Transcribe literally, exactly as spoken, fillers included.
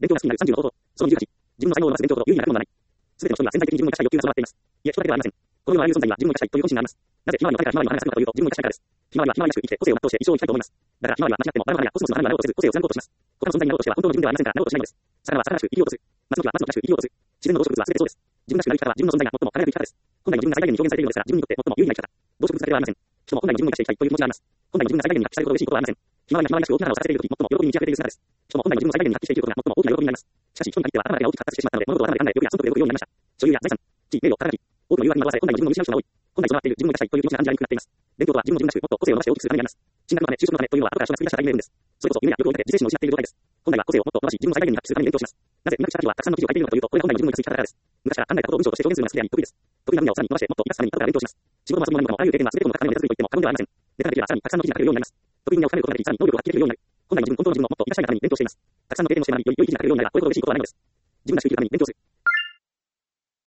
勉強が好きになるさんじゅうの方法。そのにじゅうはち。自分の才能を伸ばす勉強ほど有意義な学問はない。すべての人には潜在的に自分を生かしたい欲求が備わっています。いえ、人だけではありません。この世のあらゆる存在には自分を生かしたいという本心があります。なぜひまわりの種からひまわりの花が咲くのかというと、自分を生かしたいからです。ひまわりはひまわりらしく生きて個性を全うして一生を生きたいと思います。だからひまわりは間違ってもバラバラやコスモスの花にはなろうとせず個性を貫こうとします。他の存在になろうとしては本当の自分ではありませんからなろうとしないのです。魚は魚らしく生きようとする。松の木は松の木らしく生きようとする。自然の動植物は全てそうです。自分らしくなる生き方は自分の存在が最も輝く生き方です。本来の自分が最大限に表現されているのですから、自分にとって最も有意義な生き方。動植物だけではありません。人も本来の自分を生かしていきたいという気持ちがあります。本来の自分が最大限に発揮したいことを嬉しいことはありません。ひまわりがひまわりらしく大きな花を咲かせているとき、最も喜びに満ち溢れている姿です。人も本来の自分を最大限に発揮していることが最も大きな喜びになります。しかし人に限っては頭だけが大きく発達してしまったので、物事を頭で考え、欲や損得で動くようになりました。所有や財産、地位、名誉、働き、多くの誘惑に惑わされ、本来の自分を見失う人が多い。本来備わっている自分を生かしたいという気持ちが暗示にくくなっています。勉強とは自分を自分らしく、もっと個性を伸ばして大きくするためにあります。進学のため、就職のためというのは後から人が作り出した大義名分です。それこそ夢や欲を追いかけ、自制心を失っている状態です。本来は個性をもっと伸ばし、自分を最大限に発揮するために勉強します。なぜ、磨くした時はたくさんの記事を書いているのかというと、これが本来の自分を生かす生き方だからです。昔から考えたことを文章として表現するのが好きであり、得意です。得意な分野をさらに伸ばして、もっと生かすために後から勉強します。仕事も遊びも何もかもあらゆる経験が全てこの学科のみで続いていっても過言ではありません。ネタができればさらにたくさんの記事が書けるようになります。得意分野を深めることができ、さらに能力を発揮できるようになる。本来の自分、本当の自分をもっと生かしたいがために勉強しています。たくさんの経験をして学び、より良い記事が書けるようになれば、これほど嬉しいことはないのです。自分らしく生きるために勉強する。